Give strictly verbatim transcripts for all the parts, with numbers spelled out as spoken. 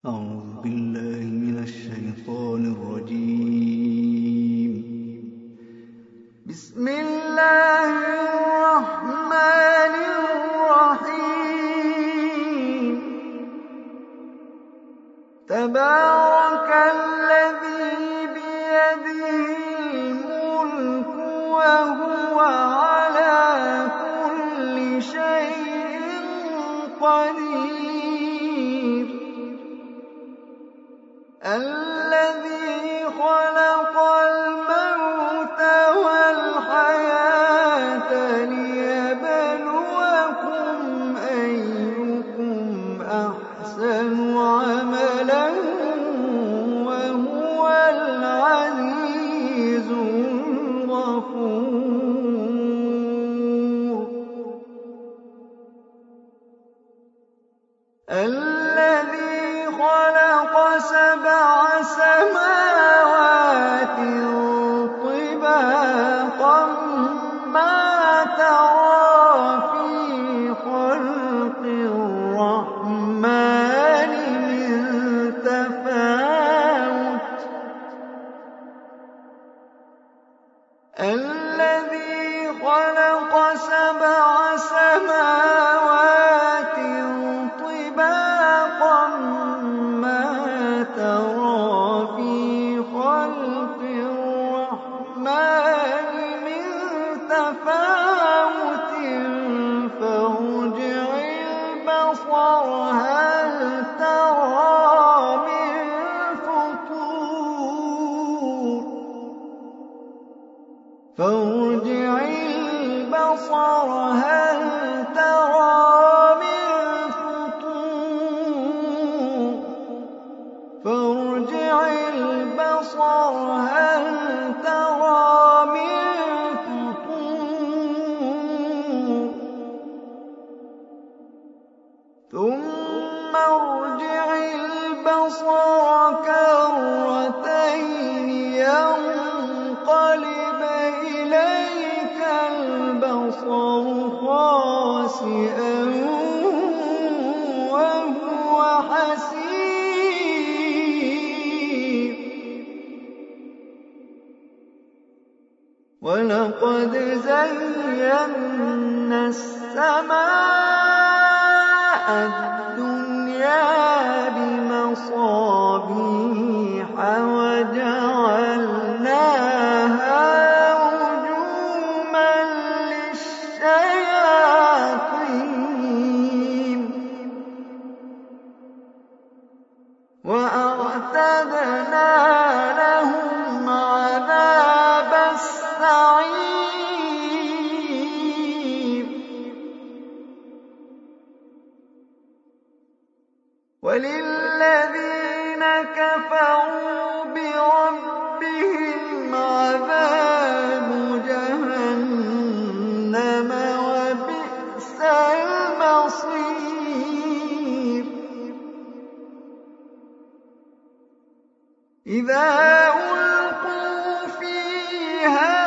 أعوذ بالله من الشيطان الرجيم. بسم الله الرحمن الرحيم. تبارك الذي بيده الملك وهو على كل شيء قدير. الذي خلق الموت والحياة ليبلوكم أيكم أحسن عملا وهو العزيز الغفور. الذي خلق سبع سماوات طباقا ما ترى في خلق الرحمن من تفاوت. الذي خلق سبع سماوات طباقا ما ترى في خلق الرحمن من تفاوت فارجع البصر هل ترى من فطور فارجع البصر هل ترى من فطور فارجع البصر هل ترى من فطور ثم ارجع البصر كرتين ينقلب إليك البصر خاسئا وهو حسير. ولقد زينا السماء الدنيا بمصابيح وجعلناها رجوما للشياطين وأعتدنا لهم عذاب السعير. وللذين كفروا بربهم عذاب جهنم وبئس المصير. إذا ألقوا فيها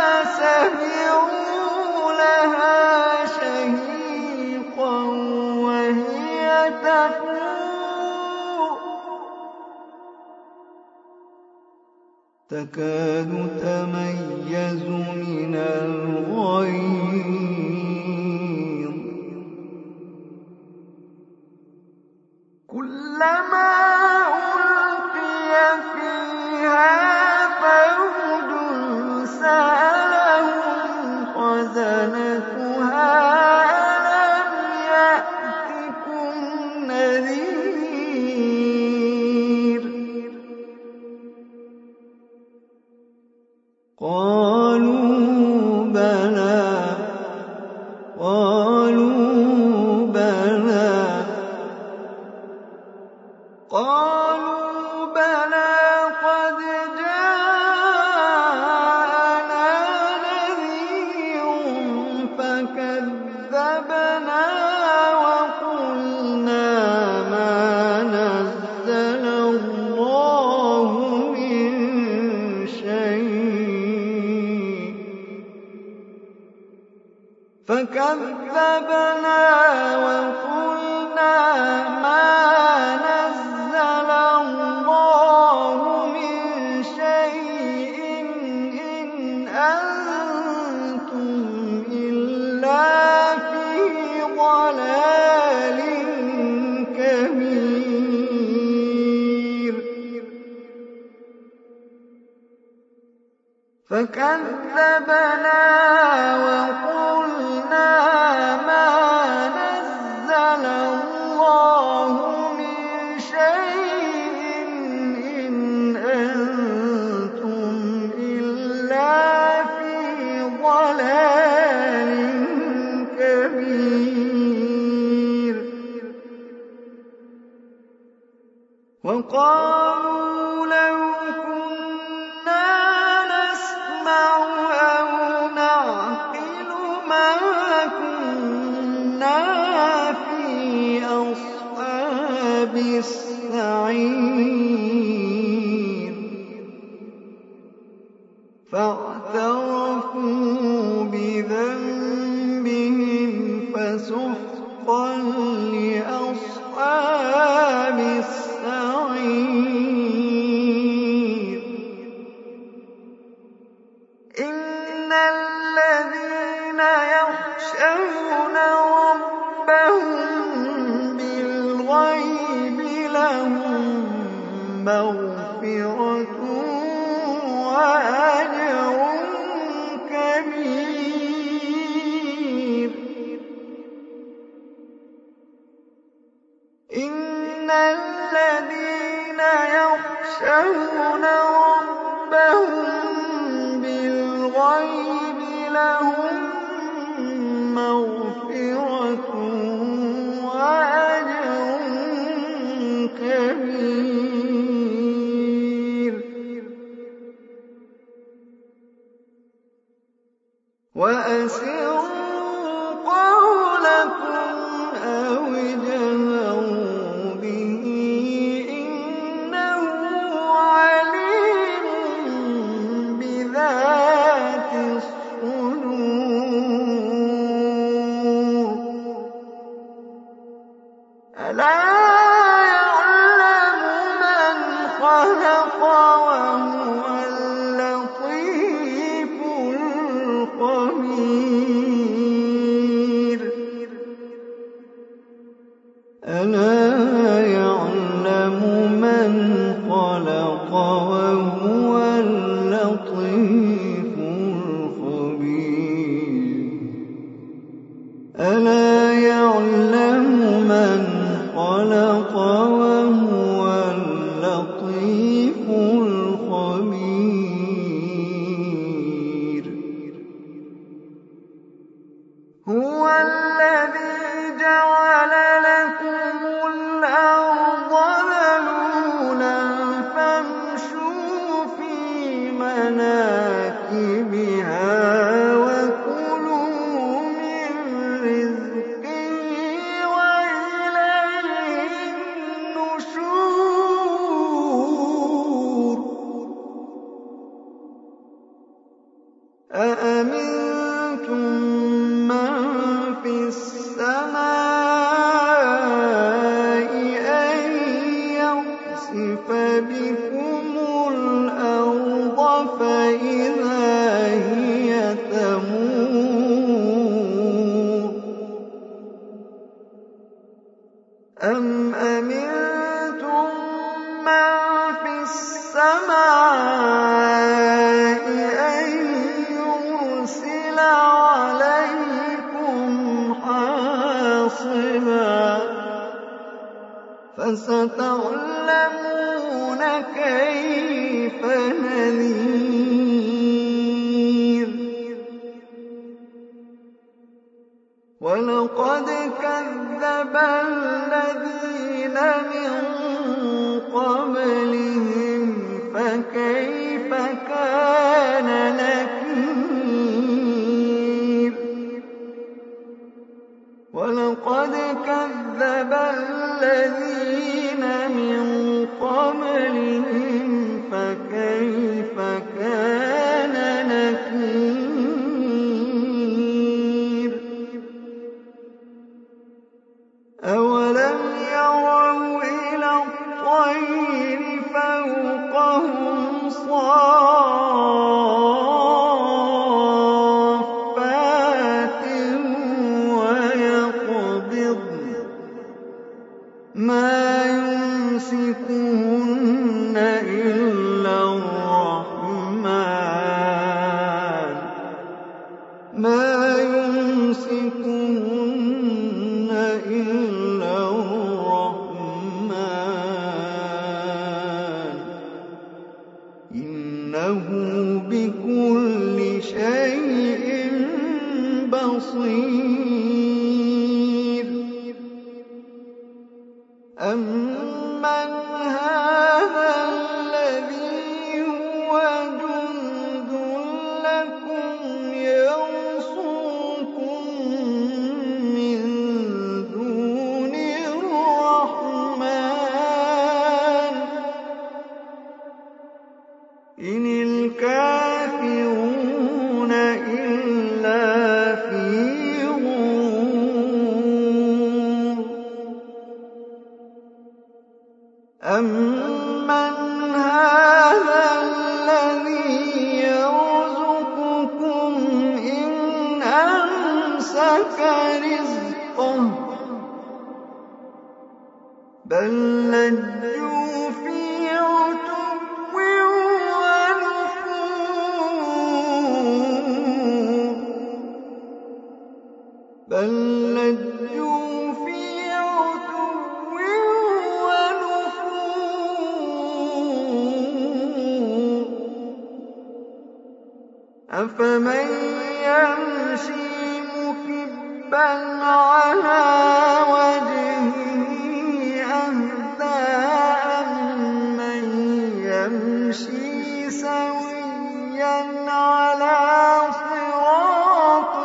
سمعوا لها شهيقا وهي تفور تكاد تميز من الغيظ كلما ألقي فيها فوج سألهم خزنتها ألم يأتكم نذير قالوا بلى قالوا بلى قالوا بلى قد جاءنا نذير فكذبنا وقلنا ما نزل الله من شيء فكذبنا وقلنا ما نزل فكذبنا وقلنا ما نزل الله من شيء إن أنتم إلا في ضلال كبير. وقالوا لو كنا نسمع أو نعقل ما كنا في أصحاب السعير. فاعترفوا بذنبهم فسحقا لأصحاب السعير. إن الذين يخشون ربهم بالغيب لهم مغفرة وأجر كبير. إن الذين يخشون ربهم بالغيب لهم مغفرة وأجر كبير. وأسروا قولكم أو اجهروا به إنه عليم بذات الصدور. ألا يعلم من خلق وهو اللطيف الخبير. ألا يعلم من خلق وهو اللطيف الخبير. ألا يعلم من خلق وهو اللطيف الخبير. هو الذي جعل لكم الأرض ذلولا فامشوا في مناكبها وكلوا من رزقه وإليه النشور. أأمنتم من في السماء أن يخسف بكم الأرض فإذا هي تمور. أم أمنتم من في السماء أن يرسل عليكم حاصبا فستعلمون كيف نذير. ولقد كذب الذين من قبلهم فكيف كان نكير. ولقد كذب الذين من قبلهم فكيف كان نكير. أولم يروا إلى أَمَّنْ هَٰذَا الَّذِي يَرْزُقُكُمْ إِنْ أَمْسَكَ رِزْقَهُ ۚ بَل لَّجُّوا فِي عُتُوٍّ وَنُفُورٍ بَل لَّجُّوا فِي عُتُوٍّ وَنُفُورٍ أَفَمَن يَمْشِي مُكِبًّا عَلَىٰ وَجْهِهِ أَهْدَىٰ أَمَّن يَمْشِي سَوِيًّا عَلَىٰ صِرَاطٍ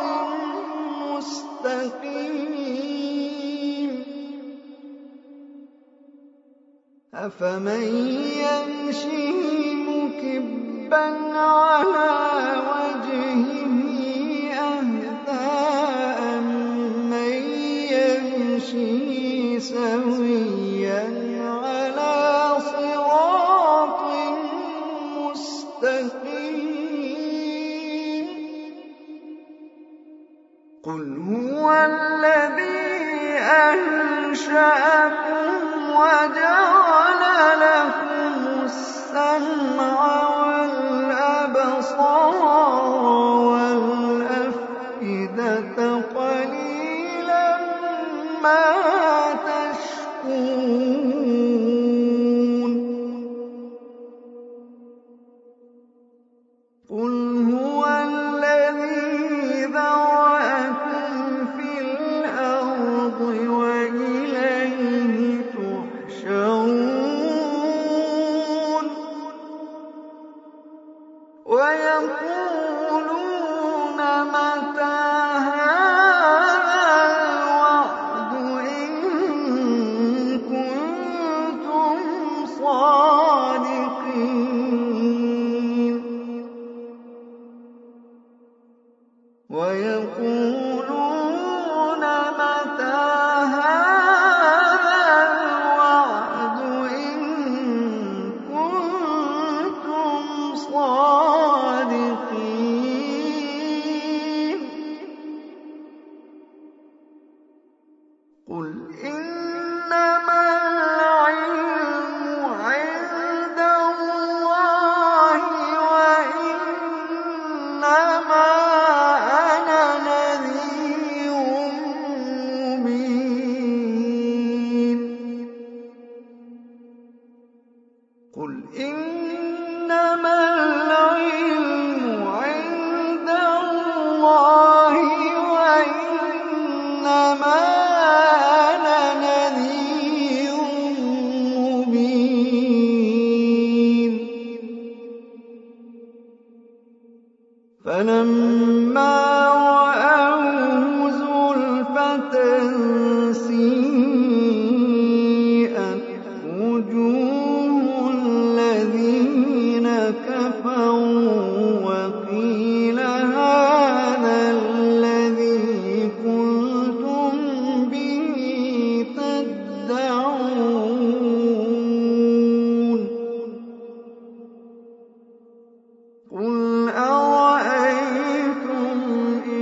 مُّسْتَقِيمٍ أَفَمَن يَمْشِي مُكِبًّا عَلَىٰ وَجْهِهِ أَهْدَىٰ أَمَّن يَمْشِي سَوِيًّا عَلَىٰ صِرَاطٍ مُّسْتَقِيمٍ قُلْ هُوَ الَّذِي أَنشَأَكُمْ وَجَعَلَ لَكُمُ السَّمْعَ وَالْأَبْصَارَ وَالْأَفْئِدَةَ ۖ قَلِيلًا مَّا تَشْكُرُونَ قُلْ هُوَ الَّذِي ذَرَأَكُمْ فِي الْأَرْضِ وَإِلَيْهِ تُحْشَرُونَ وَيَقُولُونَ مَتَىٰ هَٰذَا الْوَعْدُ إِن كُنتُمْ صَادِقِينَ وَيَقُولُونَ مَتَىٰ هَٰذَا الْوَعْدُ إِن كُنتُمْ صَادِقِينَ قُلْ إِنَّمَا الْعِلْمُ عِندَ اللَّهِ وَإِنَّمَا أَنَا نَذِيرٌ مُّبِينٌ قُلْ إِنَّمَا الْعِلْمُ عِندَ اللَّهِ وَإِنَّمَا أَنَا نَذِيرٌ مُّبِينٌ فَلَمَّا رَأَوْهُ زُلْفَةً سِيئَتْ وُجُوهُ الَّذِينَ كَفَرُوا وَقِيلَ هَٰذَا الَّذِي كُنتُم بِهِ تَدَّعُونَ قُلْ أَرَأَيْتُمْ إِن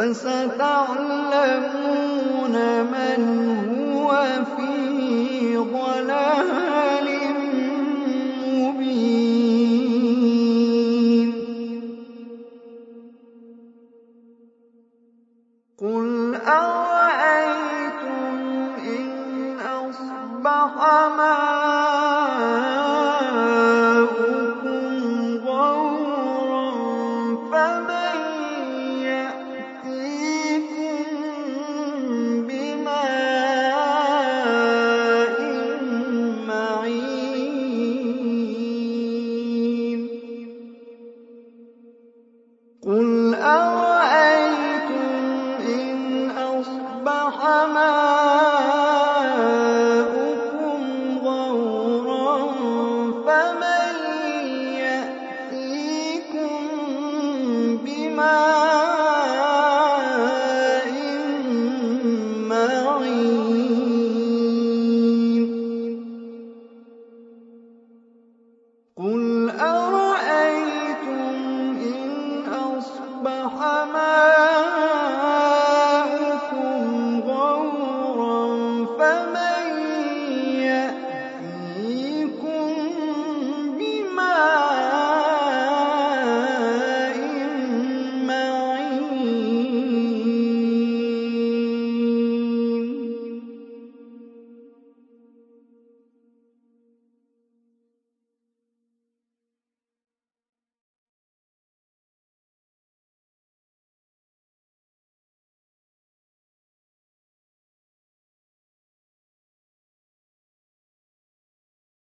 فَسَتَعْلَمُونَ مَنْ هُوَ فِي ضَلَالٍ مُّبِينٍ قُلْ أَرَأَيْتُمْ إِنْ أَصْبَحَ مَاؤُكُمْ